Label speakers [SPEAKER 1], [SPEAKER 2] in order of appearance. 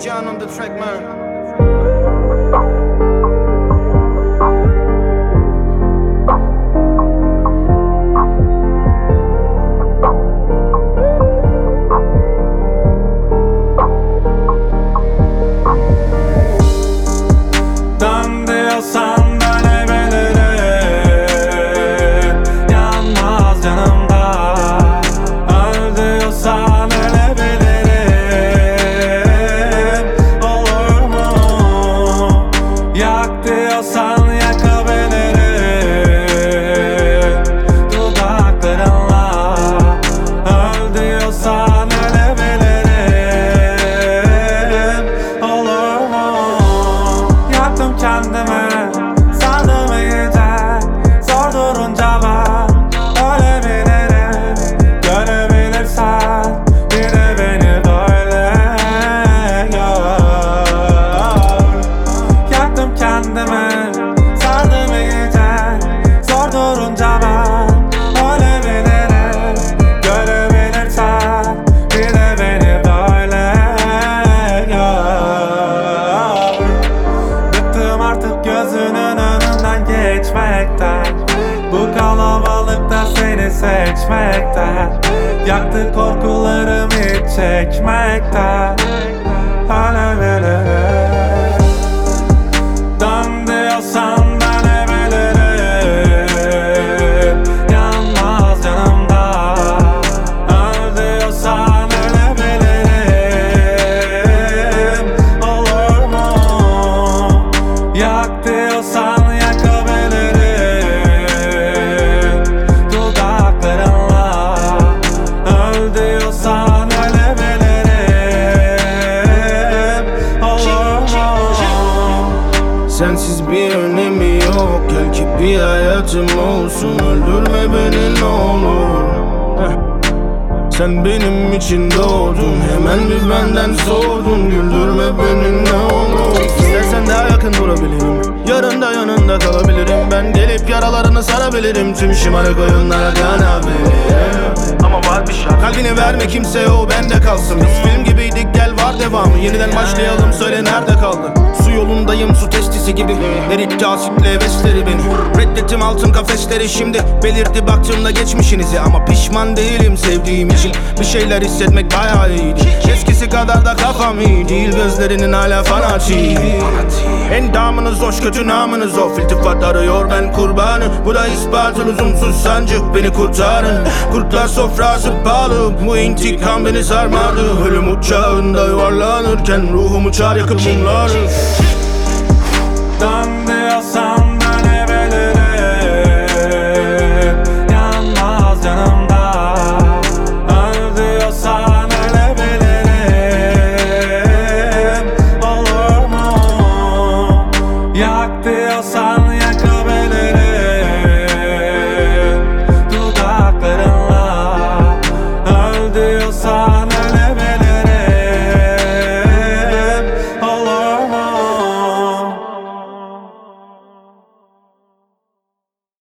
[SPEAKER 1] John on the track, man.
[SPEAKER 2] Dön diyorsan dönebilirim, yanmaz yanımda. Öl diyorsan ölebilirim, olur mu? Yak diyorsan yakabilirim dudaklarınla. Öl diyorsan ölebilirim, olur mu? Yaktım kendimi, sardım iyice. Zor durunca ben ölebilirim. Görebilirsen bir de beni böyle gör. Yaktım kendimi, sardım iyice. Zor durunca ben ölebilirim. Görebilirsen bir de beni böyle gör. Bıktım artık gözünün önünden geçmekten, bu kalabalıkta seni seçmekten. Yaktı korkularım hiç çekmekten. Ölebilirim. Dön diyorsan dönebilirim, yanmaz yanımda. Öl diyorsan ölebilirim, olur mu? Yak diyorsan yakabilirim dudaklarınla. Öl diyorsan ölebilirim, olur mu?
[SPEAKER 1] Sensiz bir önemi yok, gel ki bir hayatım olsun. Öldürme beni ne olur. Sen benim için doğdun, hemen bir benden soğudun. Güldürme beni ne olur. İstersen daha yakın durabilirim, yarın da yanında kalabilirim. Ben gelip yaralarını sarabilirim, tüm şımarık oyunlara kanabilirim. Ama var bir şart, kalbini verme kimseye, o bende kalsın. Biz film gibiydik, gel var devamı. Yeniden başlayalım, söyle nerede kaldı? Su yolundayım, su testisi gibi. Eritti asitle hevesleri beni. Reddettim altın kafesleri şimdi. Belirdi baktığımda geçmişinizi. Ama pişman değilim sevdiğim için. Bir şeyler hissetmek bayağı iyiydi. Eskisi kadar da kafam iyi değil. Gözlerinin hala fanatik. Endamınız hoş, kötü namınız of. İltifat arıyor, ben kurbanı. Bu da ispatı, lüzumsuz sancı. Beni kurtarın, kurtlar sofrası pahalı. Bu intikam beni sarmadı. Ölüm uçağında yuvarlanırken ruhum uçar yakıp mumları.
[SPEAKER 2] Dön diyorsan